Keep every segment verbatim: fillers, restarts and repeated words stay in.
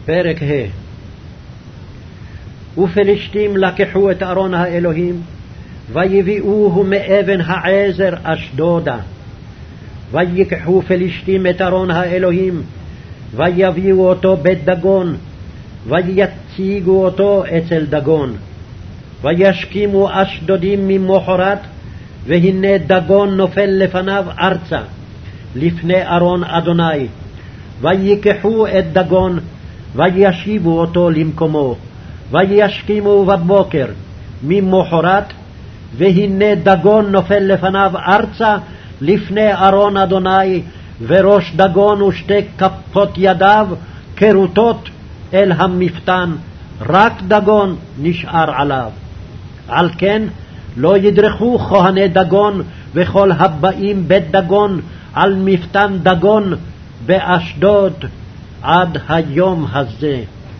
פרק ה'. ופלשתים לקחו את ארון האלוהים, ויביאוהו מאבן העזר אשדודה. ויקחו פלשתים את ארון האלוהים, ויביאו אותו בית דגון, ויציגו אותו אצל דגון. וישכימו אשדודים ממחרת, והנה דגון נופל לפניו ארצה, לפני ארון אדוני. ויקחו את דגון, וישיבו אותו למקומו. וישכימו בבוקר ממחרת, והנה דגון נופל לפניו ארצה, לפני ארון אדוני, וראש דגון ושתי כפות ידיו כרוטות אל המפתן, רק דגון נשאר עליו. על כן לא ידרכו כהני דגון וכל הבאים בית דגון על מפתן דגון באשדוד עד היום הזה.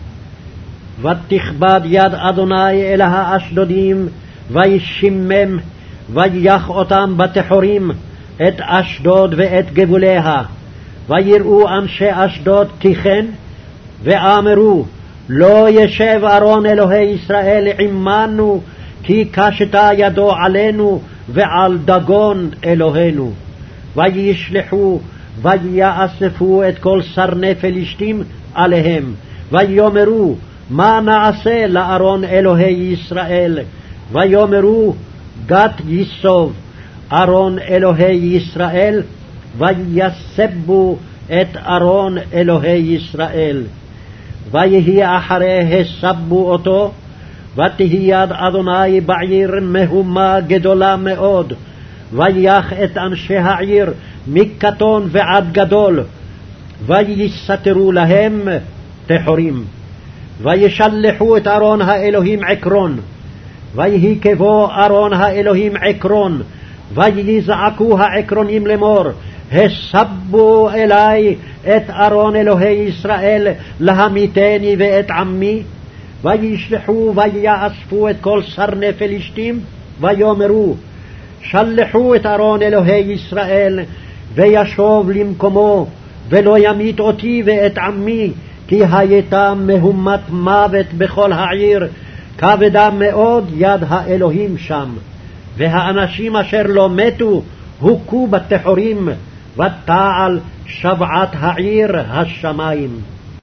ותכבד יד אדוני אל האשדודים, וישמם, ויח אותם בתחורים, את אשדוד ואת גבוליה. ויראו אנשי אשדוד כי כן, ואמרו, לא ישב ארון אלוהי ישראל עמנו, כי קשתה ידו עלינו ועל דגון אלוהינו. וישלחו ויאספו את כל סרני פלישתים עליהם, ויאמרו, מה נעשה לארון אלוהי ישראל? ויאמרו, גת יסוב ארון אלוהי ישראל, ויסבו את ארון אלוהי ישראל. ויהי אחרי הסבו אותו, ותהי יד אדוני בעיר מהומה גדולה מאוד, ויח את אנשי העיר מקטון ועד גדול, ויסתרו להם תחורים. וישלחו את ארון האלוהים עקרון, ויהי כבוא ארון האלוהים עקרון, ויזעקו העקרונים לאמור, הסבו אלי את ארון אלוהי ישראל להמיתני ואת עמי. וישלחו ויאספו את כל סרני פלישתים, ויאמרו, שלחו את ארון אלוהי ישראל, וישוב למקומו, ולא ימית אותי ואת עמי, כי הייתה מהומת מוות בכל העיר, כבדה מאוד יד האלוהים שם. והאנשים אשר לא מתו הוכו בתחורים, ותעל שבעת העיר השמיים.